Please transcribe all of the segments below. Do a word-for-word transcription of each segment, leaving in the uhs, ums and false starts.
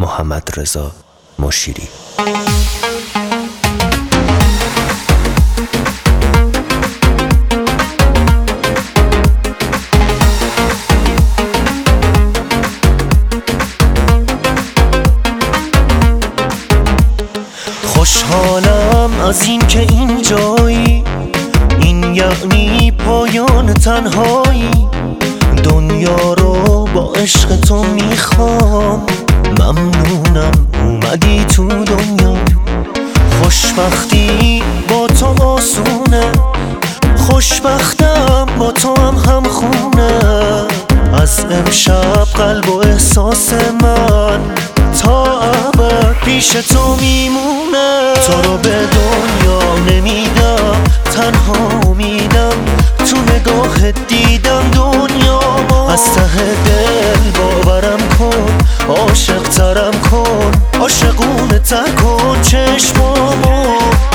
محمدرضا مشیری. خوشحالم از این که اینجایی، این یعنی پایان تنهایی. دنیا رو با عشق تو میخوام، ممنونم اومدی تو دنیا. خوشبختی با تو آسونه، خوشبختم با تو هم همخونه. از امشب قلب و احساس من تا ابد پیش تو میمونه. تو رو به دنیا نمیدم، تنها میدم تو نگاه دیدم دنیا. از ته دل باورم کن، عاشق ترم کن، عاشقونه تر کن چشمامو.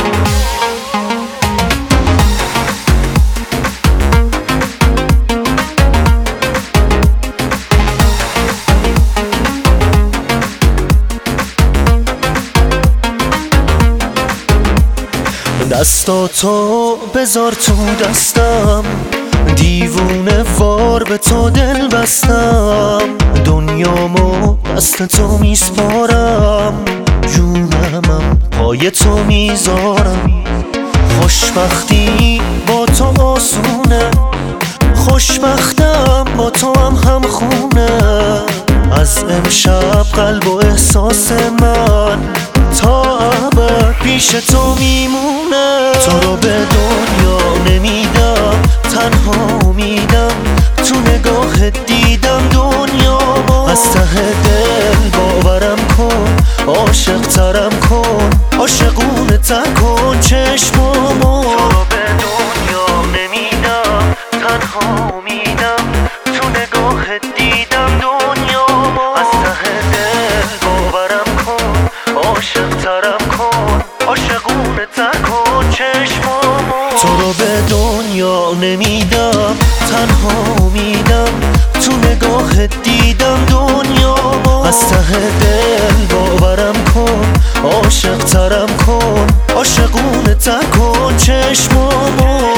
دستاتو بذار تو دستم، دیوونه وار به تو دل بستم. دنیامو دست تو میسپارم، جونمم پای تو میذارم. خوشبختی با تو آسونه، خوشبختم با تو هم همخونه. از امشب قلب و احساس من تا ابد پیش تو میمونه. تو رو به دنیا نمیدم، تنها میدم تو نگاه دیدم دنیا. از ته دل باورم کن، عاشق ترم کن، عاشقونه تر کن چشمامو. تو رو به دنیا نمیدم، تنها میدم تو نگاه دیدم دنیا. از ته دل باورم کن، عاشق ترم کن، عاشقونه تر کن چشمامو. تو رو به دنیا نمیدم، تنها میدم تو نگاه دیدم دنیا. از ته دل باورم کن، عاشق ترم کن، عاشقونه تر کن چشمامو.